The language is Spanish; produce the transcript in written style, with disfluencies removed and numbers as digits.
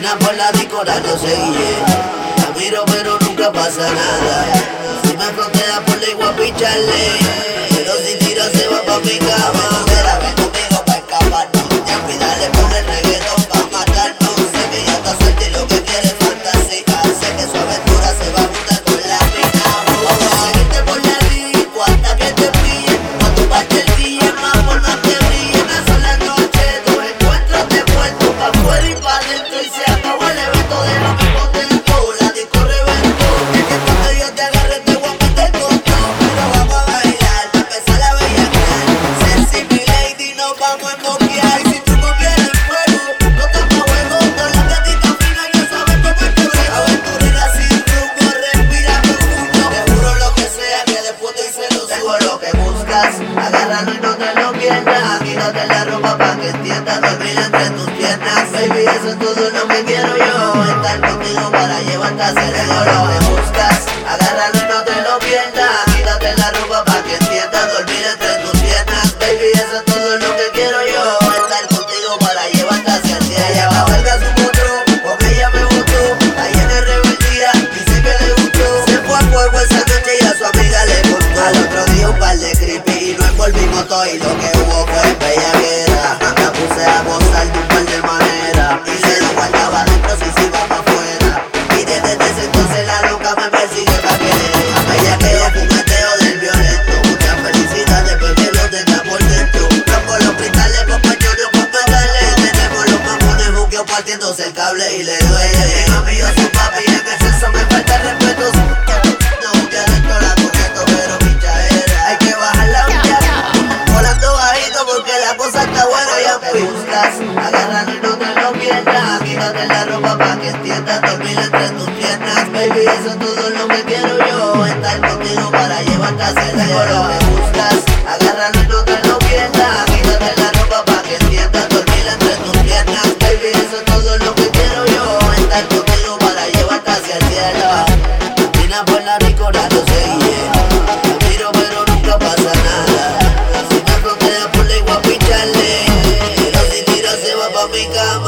Camina por la discora, no se guíe. La miro pero nunca pasa nada. Si me frontea por la igual picharle, pero si tira se va pa' mi cama. Mira, ven conmigo pa' escaparnos. Ya cuidale por el reggaetón pa' matarnos. Sé que ya está suelta y lo que quiere es fantasía. Sé que su aventura se va a juntar con la mina. Vamos a seguirte por la disco hasta que te pillen. Cuando parte el día más por más te ríen. Son las noches, tus encuentros de puerto pa' afuera y pa' dentro y se acabó el evento. Déjame contento, la disco reventó. Es que cuando yo te agarre te voy a meter con todo. Pero vamos a bailar, pa' empezar a bellaquear. Sexy mi lady, nos vamos a emboquear. Si tú no quieres fuego, no te juego. Todas las gatitas finas ya saben cómo es que brego. Aventurera sin rumbo, respira profundo. Te juro lo que sea que después te hice lo tengo lo que buscas, agárralo y no te lo pierdas. Quítate la ropa pa' que entiendas, dormir entre tus piernas. Baby, eso es todo lo que quiero yo. Estar contigo para llevarte a hacer lo que buscas, agárralo y no te lo pierdas. Quítate la ropa pa' que entiendas, dormir entre tus piernas. Baby, eso es todo lo que quiero yo. Estar contigo para llevarte hacia el cielo. Ella va a verga su otro, porque ella me gustó. Ahí en el rebeldía, dice que le gustó. Se fue a fuego esa noche y a su amiga le contó. Al otro día un par de creepy y nos envolvimos todo. Y lo que hubo fue bellaquera. La puse a gozar de un par de maneras. Y se lo guardaba dentro si se iba pa' afuera. Y desde ese entonces la loca me persigue pa' que le dé. Bellaqueo, jugueteo del violento. Mucha felicidad después que lo tenga por dentro. Rompo los cristales con pañuelos con metales. Tenemos los mamones juqueos partiéndose el cable y le duele. Bien amigos su papi, en el sexo me falta el respeto. No juquea dentro la conecto, pero pichadera. Hay que bajar la olla, volando bajito porque la cosa está buena. Ya me buscas, agárralo y no te lo pierdas. Quítate la ropa pa' que entiendas, dormir entre tus piernas. Baby, eso es todo lo que quiero yo. Estar contigo para llevarte hacia el cielo. Me buscas, agárralo y no te lo pierdas. Quítate la ropa pa' que entiendas, dormir entre tus piernas. Baby, eso es todo lo que quiero yo. Estar contigo para llevarte hacia el cielo. Camina por la discora, no se guíe. Te miro pero nunca pasa nada. Si me frontea por la igual picharle, pero si tira se va pa' mi cama.